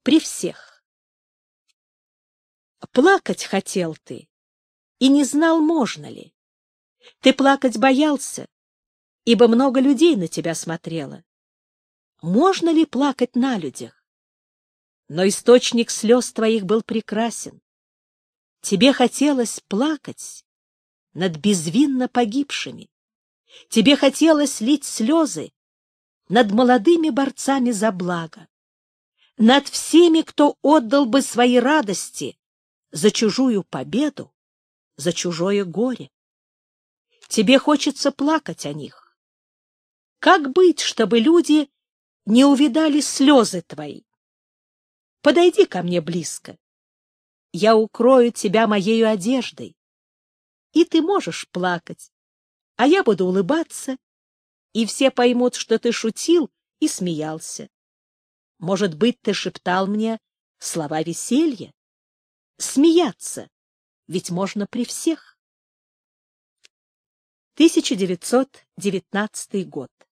при всех. Плакать хотел ты и не знал, можно ли. Ты плакать боялся, ибо много людей на тебя смотрело. Можно ли плакать на людях? Но источник слез твоих был прекрасен. Тебе хотелось плакать над безвинно погибшими. Тебе хотелось лить слезы над молодыми борцами за благо, над всеми, кто отдал бы свои радости за чужую победу, за чужое горе. Тебе хочется плакать о них. Как быть, чтобы люди не увидали слезы твои? Подойди ко мне близко. Я укрою тебя моею одеждой, и ты можешь плакать, а я буду улыбаться, и все поймут, что ты шутил и смеялся. Может быть, ты шептал мне слова веселья? Смеяться ведь можно при всех. 1919 год.